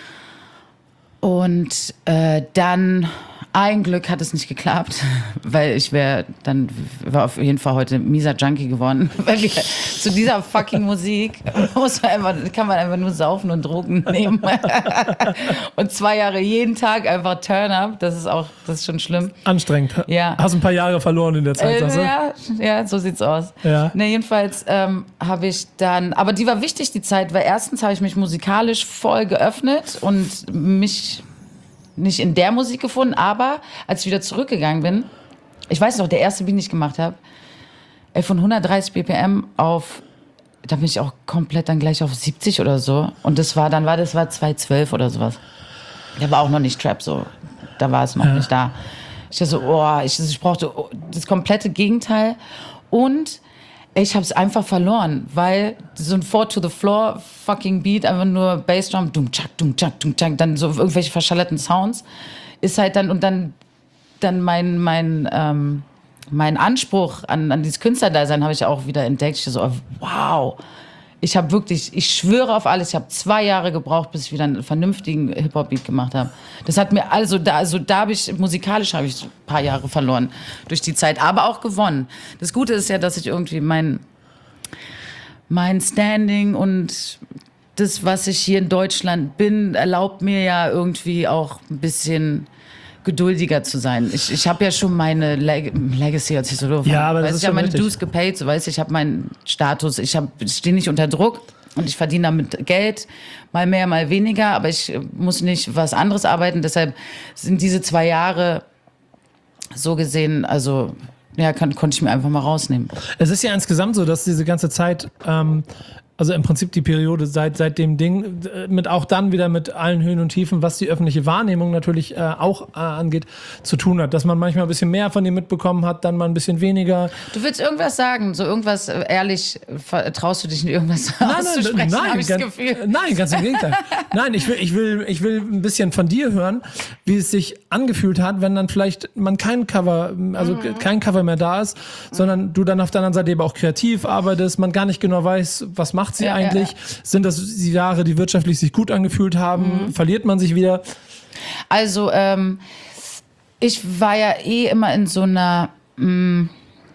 Und äh, dann, ein Glück hat es nicht geklappt, weil ich wäre dann, war auf jeden Fall heute mieser Junkie geworden. Weil wir zu dieser fucking Musik muss man einfach, kann man einfach nur saufen und Drogen nehmen. Und zwei Jahre jeden Tag einfach Turn-Up, das ist auch, das ist schon schlimm. Anstrengend. Ja. Hast ein paar Jahre verloren in der Zeit, äh, sagst du? Ja, ja, so sieht's aus. Ja. Ne, jedenfalls ähm, habe ich dann, aber die war wichtig, die Zeit, weil erstens habe ich mich musikalisch voll geöffnet und mich nicht in der Musik gefunden, aber als ich wieder zurückgegangen bin, ich weiß noch, der erste Beat, den ich gemacht habe, von hundertdreißig B P M auf, da bin ich auch komplett dann gleich auf siebzig oder so. Und das war, dann war das war zweitausendzwölf oder sowas. Der war auch noch nicht Trap so. Da war es noch ja. nicht da. Ich dachte so, oh, ich, ich brauchte das komplette Gegenteil. Und ich habe es einfach verloren, weil so ein Four to the Floor fucking Beat, einfach nur Bassdrum, dum tschak, dum tschak, dum tschak, dann so irgendwelche verschallerten Sounds, ist halt dann, und dann, dann mein, mein, ähm, mein Anspruch an, an dieses Künstlerdasein habe ich auch wieder entdeckt. Ich so, wow, ich habe wirklich, ich schwöre auf alles, ich habe zwei Jahre gebraucht, bis ich wieder einen vernünftigen Hip-Hop-Beat gemacht habe. Das hat mir, also da, also da habe ich, musikalisch habe ich ein paar Jahre verloren durch die Zeit, aber auch gewonnen. Das Gute ist ja, dass ich irgendwie mein, mein Standing und das, was ich hier in Deutschland bin, erlaubt mir ja irgendwie auch ein bisschen geduldiger zu sein. Ich, ich habe ja schon meine Leg- Legacy, als ich so doof Ja, aber das weißt, ist ich habe schon meine richtig. Dues gepaid, so weißt, ich habe meinen Status, ich, hab- ich stehe nicht unter Druck und ich verdiene damit Geld, mal mehr, mal weniger, aber ich muss nicht was anderes arbeiten. Deshalb sind diese zwei Jahre so gesehen, also ja, kann, konnte ich mir einfach mal rausnehmen. Es ist ja insgesamt so, dass diese ganze Zeit, ähm, also im Prinzip die Periode seit, seit dem Ding, äh, mit auch dann wieder mit allen Höhen und Tiefen, was die öffentliche Wahrnehmung natürlich äh, auch äh, angeht, zu tun hat. Dass man manchmal ein bisschen mehr von dir mitbekommen hat, dann mal ein bisschen weniger. Du willst irgendwas sagen, so irgendwas äh, ehrlich, ver- traust du dich nicht irgendwas auszusprechen, nein, habe ich das ganz, Gefühl. nein, ganz im Gegenteil. Nein, ich will, ich will, ich will ein bisschen von dir hören, wie es sich angefühlt hat, wenn dann vielleicht man kein Cover, also Mhm. kein Cover mehr da ist, sondern du dann auf der anderen Seite eben auch kreativ arbeitest, man gar nicht genau weiß, was macht sie Ja, ja, eigentlich? ja. Sind das die Jahre, die wirtschaftlich sich gut angefühlt haben? Mhm. Verliert man sich wieder? Also, ähm, ich war ja eh immer in so einer, mh,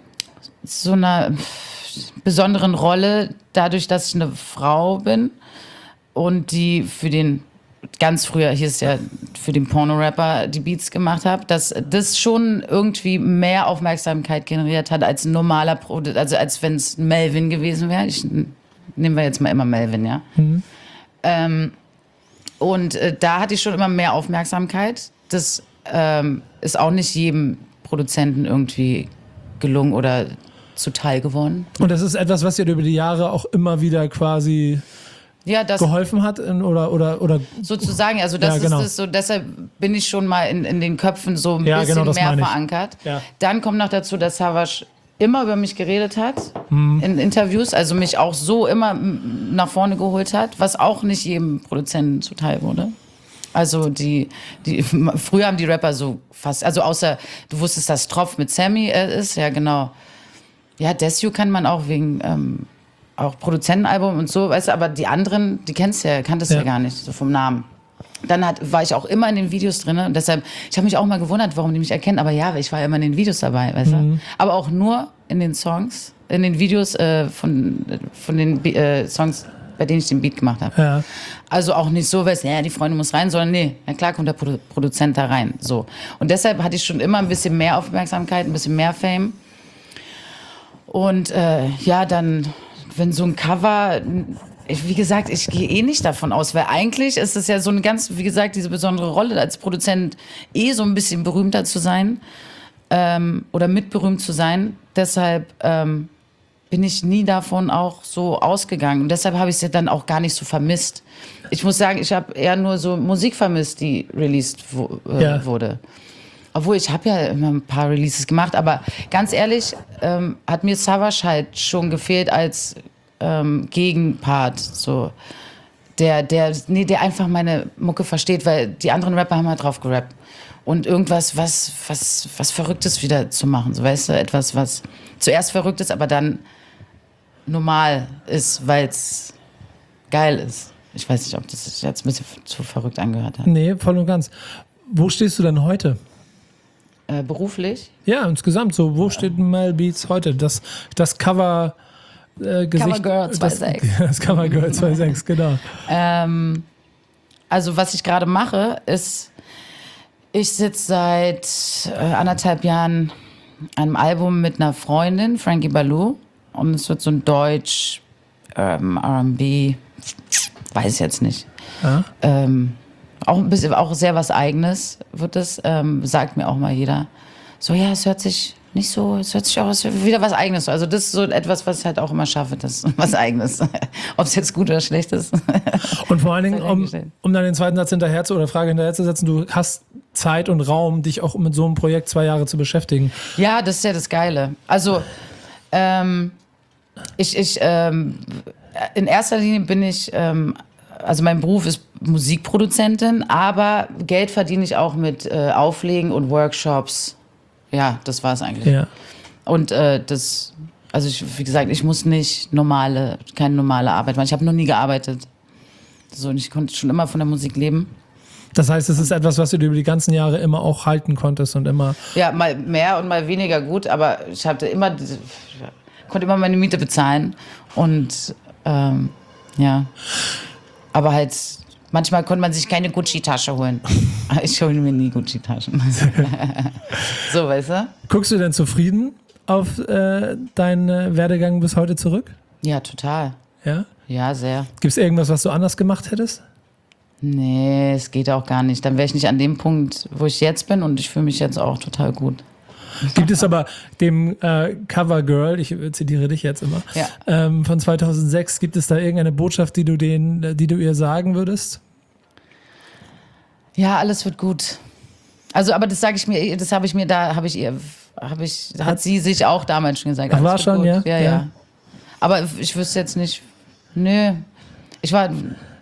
so einer besonderen Rolle, dadurch, dass ich eine Frau bin und die für den, ganz früher hieß es ja, für den Porno-Rapper die Beats gemacht habe, dass das schon irgendwie mehr Aufmerksamkeit generiert hat als ein normaler Produkt, also als wenn es Melvin gewesen wäre. Ich, nehmen wir jetzt mal immer Melvin, ja. Mhm. Ähm, und äh, da hatte ich schon immer mehr Aufmerksamkeit. Das ähm, ist auch nicht jedem Produzenten irgendwie gelungen oder zuteil geworden. Und das ist etwas, was dir über die Jahre auch immer wieder quasi Ja, das geholfen hat in, oder, oder, oder sozusagen, also das Ja, genau. ist es so, deshalb bin ich schon mal in, in den Köpfen so ein Ja, bisschen genau, das mehr meine ich. verankert. Ja. Dann kommt noch dazu, dass Savas immer über mich geredet hat Mhm. in Interviews, also mich auch so immer m, nach vorne geholt hat, was auch nicht jedem Produzenten zuteil wurde. Also die, die früher haben die Rapper so fast, also außer du wusstest, dass Tropf mit Sammy äh, ist, ja genau. Ja, Desio kann man auch wegen ähm, auch Produzentenalbum und so, weißt du, aber die anderen, die kennst du ja, kanntest du Ja. ja gar nicht, so vom Namen. Dann hat, war ich auch immer in den Videos drin und deshalb, ich habe mich auch mal gewundert, warum die mich erkennen, aber ja, ich war ja immer in den Videos dabei, weißt du. Aber auch nur in den Songs, in den Videos äh, von, von den äh, Songs, bei denen ich den Beat gemacht habe. ja. Also auch nicht so, weißt du, ja, die Freundin muss rein, sondern nee, na klar kommt der Produ- Produzent da rein, so. Und deshalb hatte ich schon immer ein bisschen mehr Aufmerksamkeit, ein bisschen mehr Fame. Und äh, ja, dann, wenn so ein Cover, ich, wie gesagt, ich gehe eh nicht davon aus, weil eigentlich ist es ja so eine ganz, wie gesagt, diese besondere Rolle als Produzent eh so ein bisschen berühmter zu sein ähm, oder mitberühmt zu sein. Deshalb ähm, bin ich nie davon auch so ausgegangen. Und deshalb habe ich es ja dann auch gar nicht so vermisst. Ich muss sagen, ich habe eher nur so Musik vermisst, die released wo, äh, Ja. wurde. Obwohl, ich habe ja immer ein paar Releases gemacht, aber ganz ehrlich, ähm, hat mir Savas halt schon gefehlt als ähm, Gegenpart, so. Der, der, nee, der einfach meine Mucke versteht, weil die anderen Rapper haben halt drauf gerappt. Und irgendwas, was, was, was Verrücktes wieder zu machen, so, weißt du, etwas, was zuerst verrückt ist, aber dann normal ist, weil es geil ist. Ich weiß nicht, ob das sich jetzt ein bisschen zu verrückt angehört hat. Nee, voll und ganz. Wo stehst du denn heute? Äh, beruflich? Ja, insgesamt so. Wo steht Mel Beats heute? Das, das Cover äh, Gesicht. Covergirl zwei Komma sechs. Das, das Covergirl zwei Komma sechs, genau. Ähm, also was ich gerade mache, ist, ich sitze seit äh, anderthalb Jahren an einem Album mit einer Freundin, Frankie Baloo. Und es wird so ein Deutsch, ähm, R and B, weiß ich jetzt nicht. Ja. Ähm, auch ein bisschen, auch sehr was Eigenes wird es, ähm, sagt mir auch mal jeder. So, ja, es hört sich nicht so, es hört sich auch es wird wieder was Eigenes. Also das ist so etwas, was ich halt auch immer schaffe, das was Eigenes. Ob es jetzt gut oder schlecht ist. Und vor allen Dingen, Sei um, dahingestellt. um dann den zweiten Satz hinterher zu oder Frage hinterher zu setzen, du hast Zeit und Raum, dich auch mit so einem Projekt zwei Jahre zu beschäftigen. Ja, das ist ja das Geile. Also, ähm, ich, ich, ähm, in erster Linie bin ich, ähm, also mein Beruf ist Musikproduzentin, aber Geld verdiene ich auch mit äh, Auflegen und Workshops. Ja, das war es eigentlich. Ja. Und äh, das, also ich, wie gesagt, ich muss nicht normale, keine normale Arbeit machen. Ich habe noch nie gearbeitet. So, und ich konnte schon immer von der Musik leben. Das heißt, es ist etwas, was du dir über die ganzen Jahre immer auch halten konntest und immer. Ja, mal mehr und mal weniger gut, aber ich hatte immer, diese, konnte immer meine Miete bezahlen und ähm, ja. Aber halt, manchmal konnte man sich keine Gucci-Tasche holen. Ich hole mir nie Gucci-Taschen. So, weißt du? Guckst du denn zufrieden auf äh, deinen Werdegang bis heute zurück? Ja, total. Ja? Ja, sehr. Gibt es irgendwas, was du anders gemacht hättest? Nee, es geht auch gar nicht. Dann wäre ich nicht an dem Punkt, wo ich jetzt bin und ich fühle mich jetzt auch total gut. Gibt es aber dem äh, Cover Girl, ich zitiere dich jetzt immer, Ja. ähm, von zweitausendsechs, gibt es da irgendeine Botschaft, die du, den, die du ihr sagen würdest? Ja, alles wird gut. Also, aber das sage ich mir, das habe ich mir da, habe ich ihr, habe ich, hat, hat sie sich auch damals schon gesagt. Ach, war wird schon, gut. ja? ja? Ja, ja. Aber ich wüsste jetzt nicht, nö. Ich war,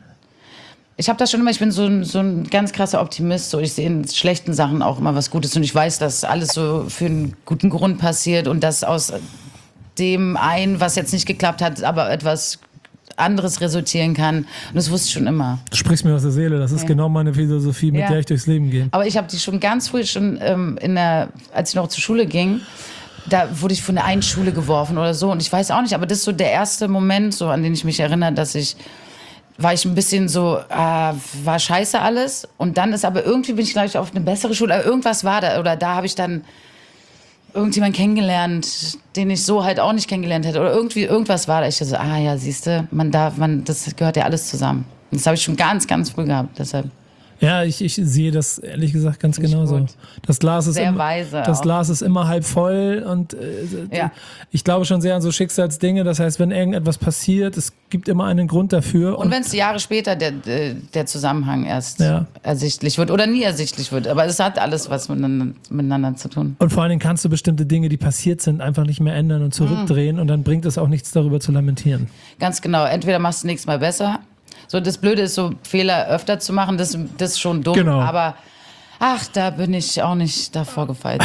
ich habe das schon immer, ich bin so ein, so ein ganz krasser Optimist. So, ich sehe in schlechten Sachen auch immer was Gutes und ich weiß, dass alles so für einen guten Grund passiert und dass aus dem einen, was jetzt nicht geklappt hat, aber etwas anderes resultieren kann. Und das wusste ich schon immer. Du sprichst mir aus der Seele, das ist Ja. genau meine Philosophie, mit Ja. der ich durchs Leben gehe. Aber ich habe die schon ganz früh, schon ähm, in der, als ich noch zur Schule ging, da wurde ich von der einen Schule geworfen oder so. Und ich weiß auch nicht, aber das ist so der erste Moment, so an den ich mich erinnere, dass ich, war ich ein bisschen so, äh, war scheiße alles. Und dann ist aber irgendwie bin ich, glaube ich, auf eine bessere Schule. Aber irgendwas war da. Oder da habe ich dann irgendjemanden kennengelernt, den ich so halt auch nicht kennengelernt hätte. Oder irgendwie irgendwas war da. Ich so, ah ja, siehste, man darf, man, das gehört ja alles zusammen. Und das habe ich schon ganz, ganz früh gehabt. Deshalb. Ja, ich, ich sehe das ehrlich gesagt ganz Finde ich genauso. gut. Das Glas ist Sehr immer, weise das auch. Glas ist immer halb voll und äh, Ja. ich glaube schon sehr an so Schicksalsdinge. Das heißt, wenn irgendetwas passiert, es gibt immer einen Grund dafür. Und wenn es Jahre später der, der Zusammenhang erst Ja. ersichtlich wird oder nie ersichtlich wird. Aber es hat alles was miteinander, miteinander zu tun. Und vor allen Dingen kannst du bestimmte Dinge, die passiert sind, einfach nicht mehr ändern und zurückdrehen Mhm. und dann bringt es auch nichts darüber zu lamentieren. Ganz genau. Entweder machst du nächstes Mal besser. So, das Blöde ist, so Fehler öfter zu machen, das, das ist schon dumm. Genau. Aber ach, da bin ich auch nicht davor gefeit.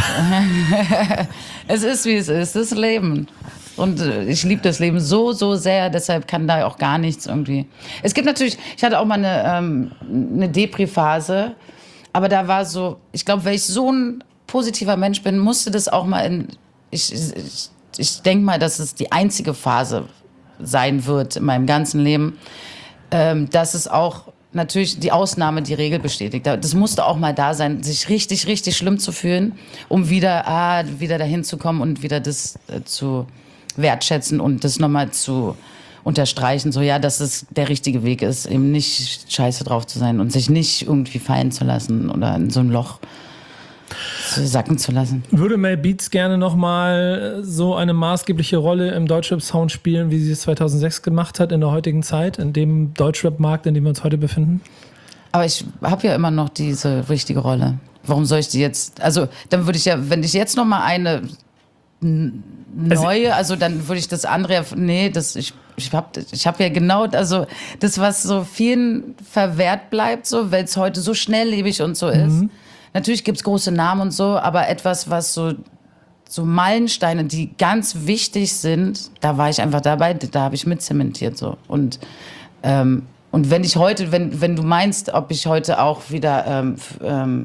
Es ist, wie es ist. Das ist Leben. Und äh, ich liebe das Leben so, so sehr. Deshalb kann da auch gar nichts irgendwie. Es gibt natürlich, ich hatte auch mal eine, ähm, eine Depri-Phase. Aber da war so, ich glaube, weil ich so ein positiver Mensch bin, musste das auch mal in, ich, ich, ich denke mal, dass es die einzige Phase sein wird in meinem ganzen Leben, ähm, dass es auch natürlich die Ausnahme die Regel bestätigt. Das musste auch mal da sein, sich richtig, richtig schlimm zu fühlen, um wieder, ah, wieder dahin zu kommen und wieder das äh, zu wertschätzen und das nochmal zu unterstreichen, so ja, dass es der richtige Weg ist, eben nicht scheiße drauf zu sein und sich nicht irgendwie fallen zu lassen oder in so ein Loch zu sacken zu lassen. Würde Mel Beats gerne nochmal so eine maßgebliche Rolle im Deutschrap-Sound spielen, wie sie es zweitausendsechs gemacht hat in der heutigen Zeit, in dem Deutschrap-Markt, in dem wir uns heute befinden? Aber ich habe ja immer noch diese richtige Rolle. Warum soll ich die jetzt, also dann würde ich ja, wenn ich jetzt nochmal eine n- neue, also dann würde ich das andere, ja- nee, das, ich, ich habe ich hab ja genau, also das, was so vielen verwehrt bleibt, so, weil es heute so schnelllebig und so ist. Natürlich gibt es große Namen und so, aber etwas, was so, so Meilensteine, die ganz wichtig sind, da war ich einfach dabei, da habe ich mitzementiert so. Und, ähm, und wenn ich heute, wenn, wenn du meinst, ob ich heute auch wieder ähm, f- ähm,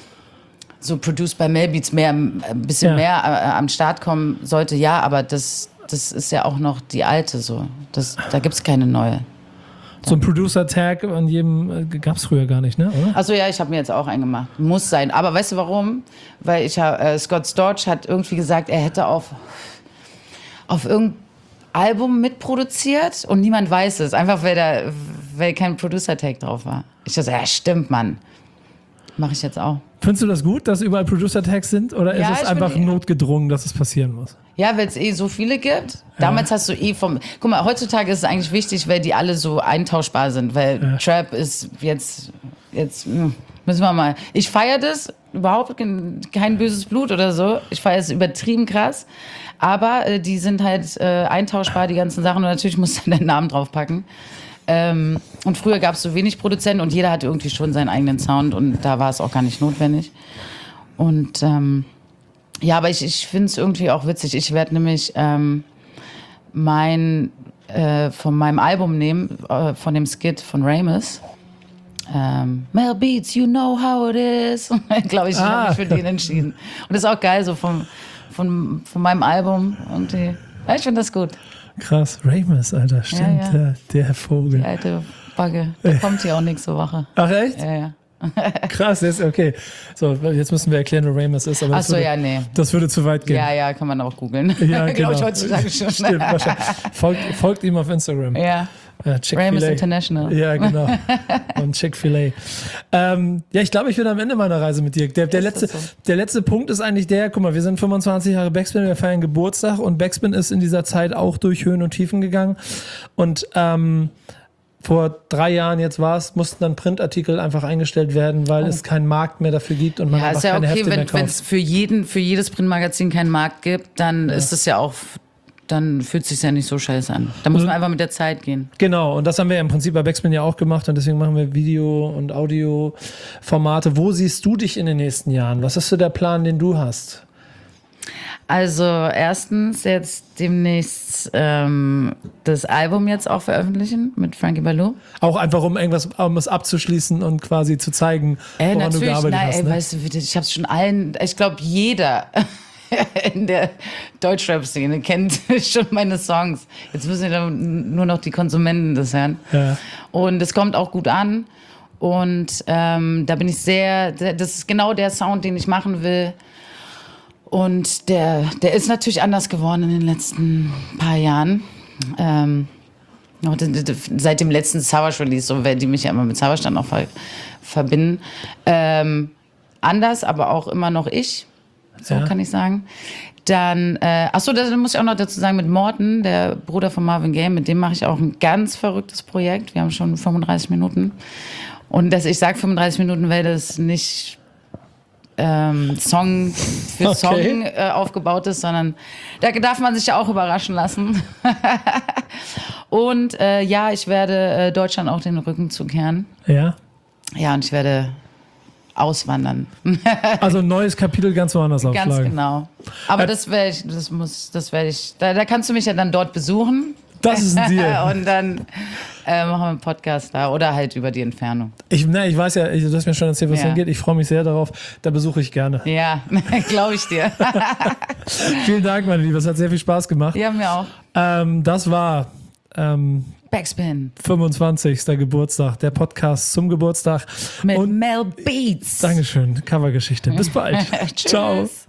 so Produced by Mel Beats mehr, ein bisschen Ja. mehr äh, am Start kommen sollte, ja, aber das, das ist ja auch noch die alte so. Das, da gibt es keine neue. So ein Producer-Tag an jedem äh, gab es früher gar nicht, ne? Oder? Also ja, ich habe mir jetzt auch einen gemacht. Muss sein. Aber weißt du warum? Weil ich hab, äh, Scott Storch hat irgendwie gesagt, er hätte auf, auf irgendein Album mitproduziert und niemand weiß es. Einfach weil, da, weil kein Producer-Tag drauf war. Ich dachte, ja stimmt, Mann. Mache ich jetzt auch. Findest du das gut, dass überall Producer-Tags sind? Oder Ja, ist es ich einfach bin- notgedrungen, dass es passieren muss? Ja, weil es eh so viele gibt. Damals hast du eh vom... Guck mal, heutzutage ist es eigentlich wichtig, weil die alle so eintauschbar sind. Weil Ja. Trap ist jetzt... jetzt mh, müssen wir mal... Ich feiere das. Überhaupt kein, kein böses Blut oder so. Ich feiere es übertrieben krass. Aber äh, die sind halt äh, eintauschbar, die ganzen Sachen. Und natürlich musst du deinen Namen draufpacken. Ähm, und früher gab es so wenig Produzenten und jeder hatte irgendwie schon seinen eigenen Sound. Und da war es auch gar nicht notwendig. Und... Ähm, ja, aber ich, ich finde es irgendwie auch witzig. Ich werde nämlich ähm, mein, äh, von meinem Album nehmen, äh, von dem Skit von Ramus. Ähm, Mel Beats, you know how it is. Glaube ich, Ah. habe ich für den entschieden. Und das ist auch geil, so vom, von, von meinem Album. Irgendwie. Ja, ich finde das gut. Krass, Ramus, Alter, stimmt, ja. Der, der Vogel. Die alte Bagge. Der ja. kommt hier auch nächste Woche. Ach echt? Ja, ja. Krass, jetzt, okay. So, jetzt müssen wir erklären, wer Ramus ist. Aber Ach so, würde, ja, nee. Das würde zu weit gehen. Ja, ja, kann man auch googeln. Ja, genau. Glaube ich heutzutage schon. Stimmt, wahrscheinlich. Folgt, folgt ihm auf Instagram. Ja. Ja, Ramus International. Ja, genau. Und Chick-fil-A. Ähm, ja, ich glaube, ich bin am Ende meiner Reise mit dir. Der, der, letzte, so? der letzte Punkt ist eigentlich der, guck mal, wir sind fünfundzwanzig Jahre Backspin, wir feiern Geburtstag und Backspin ist in dieser Zeit auch durch Höhen und Tiefen gegangen. Und ähm, vor drei Jahren jetzt war es, mussten dann Printartikel einfach eingestellt werden, weil oh. es keinen Markt mehr dafür gibt und man ja, einfach ist ja keine okay, Hefte wenn, mehr kauft. Wenn es für jeden, für jedes Printmagazin keinen Markt gibt, dann ja. ist es ja auch, dann fühlt es sich ja nicht so scheiße an. Da muss man einfach mit der Zeit gehen. Genau, und das haben wir im Prinzip bei Backspin ja auch gemacht und deswegen machen wir Video- und Audio-Formate. Wo siehst du dich in den nächsten Jahren? Was ist so der Plan, den du hast? Also erstens jetzt demnächst ähm, das Album jetzt auch veröffentlichen mit Frankie Baloo. Auch einfach, um irgendwas um es abzuschließen und quasi zu zeigen, äh, woran du gearbeitet nein, hast. Ey, ne? weißt du, ich habe es schon allen, ich glaube jeder in der Deutschrap-Szene kennt schon meine Songs. Jetzt müssen ja nur noch die Konsumenten das hören. Ja. Und es kommt auch gut an. Und ähm, da bin ich sehr, das ist genau der Sound, den ich machen will. Und der, der ist natürlich anders geworden in den letzten paar Jahren. Ähm, seit dem letzten Savage-Release, so weil die mich ja immer mit Savage dann auch ver- verbinden. Ähm, anders, aber auch immer noch ich, so ja. kann ich sagen. Dann, äh, achso, da muss ich auch noch dazu sagen, mit Morten, der Bruder von Marvin Gaye, mit dem mache ich auch ein ganz verrücktes Projekt. Wir haben schon fünfunddreißig Minuten. Und dass ich sage fünfunddreißig Minuten, weil das nicht ähm, Song für Song okay. äh, aufgebaut ist, sondern da darf man sich ja auch überraschen lassen. Und äh, ja, ich werde äh, Deutschland auch den Rücken zukehren. Ja. Ja, und ich werde auswandern. Also ein neues Kapitel ganz woanders aufschlagen. Ganz genau. Aber äh, das werde ich, das muss, das werde ich, da, da kannst du mich ja dann dort besuchen. Das ist ein Deal. Und dann äh, machen wir einen Podcast da oder halt über die Entfernung. Ich, ne, ich weiß ja, ich, du hast mir schon erzählt, was ja. hingeht. Ich freue mich sehr darauf. Da besuche ich gerne. Ja, glaube ich dir. Vielen Dank, meine Liebe. Es hat sehr viel Spaß gemacht. Ja, mir auch. Ähm, das war ähm, Backspin. fünfundzwanzigster Geburtstag, der Podcast zum Geburtstag. Mit Und Mel Beats. Dankeschön, Covergeschichte. Bis bald. Ciao.